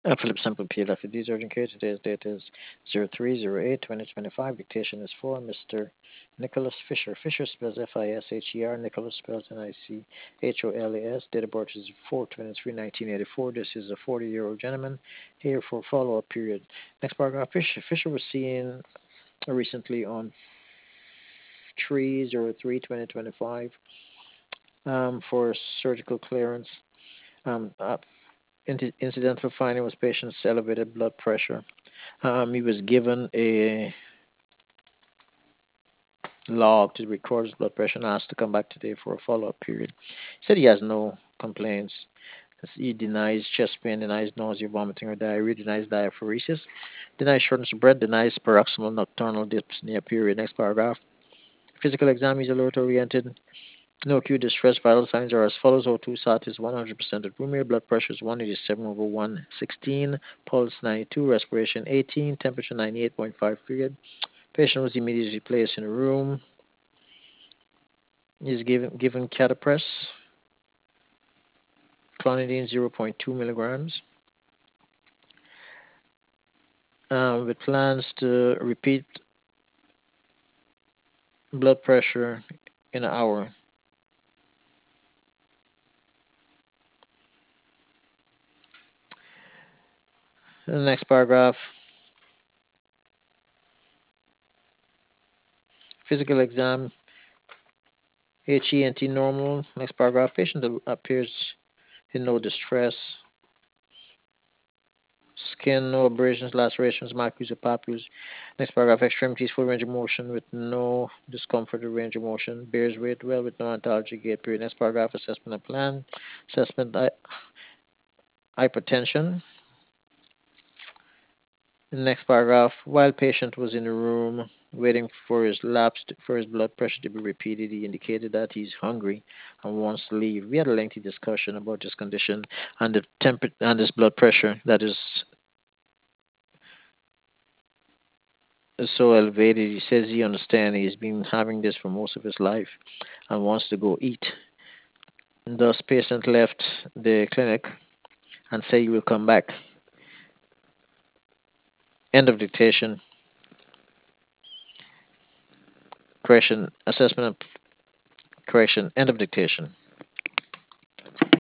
Philip Sample PLF. These urgent care. Today's date is 03/08/2025. Dictation is for Mr. Nicholas Fisher. Fisher spells Fisher. Nicholas spells Nicholas. Date of birth is 4/23/1984. This is a 40-year-old gentleman here for follow-up period. Next paragraph. Fisher was seen recently on 3/03/2025 for surgical clearance. Um, uh, Incidental finding was patient's elevated blood pressure. He was given a log to record his blood pressure and asked to come back today for a follow-up period. He said he has no complaints. He denies chest pain, denies nausea, vomiting, or diarrhea, denies diaphoresis, denies shortness of breath, denies paroxysmal nocturnal dyspnea. Period. Next paragraph. Physical exam is alert oriented. No acute distress. Vital signs are as follows: O2 sat is 100% at room air. Blood pressure is 187/116. Pulse 92. Respiration 18. Temperature 98.5. Period. Patient was immediately placed in a room. Is given catapress, clonidine 0.2 milligrams, with plans to repeat blood pressure in an hour. The next paragraph. Physical exam. HENT normal. Next paragraph. Patient appears in no distress. Skin, no abrasions, lacerations, macules, or papules. Next paragraph, extremities, full range of motion with no discomfort or range of motion. Bears weight well with no ontology gait period. Next paragraph, assessment and plan. Assessment, hypertension. Next paragraph, while patient was in the room waiting for for his blood pressure to be repeated, he indicated that he's hungry and wants to leave. We had a lengthy discussion about this condition and the temper and his blood pressure that is so elevated. He says he understands he's been having this for most of his life and wants to go eat. Thus, patient left the clinic and said he will come back. End of dictation. Correction. Assessment. Correction. End of dictation.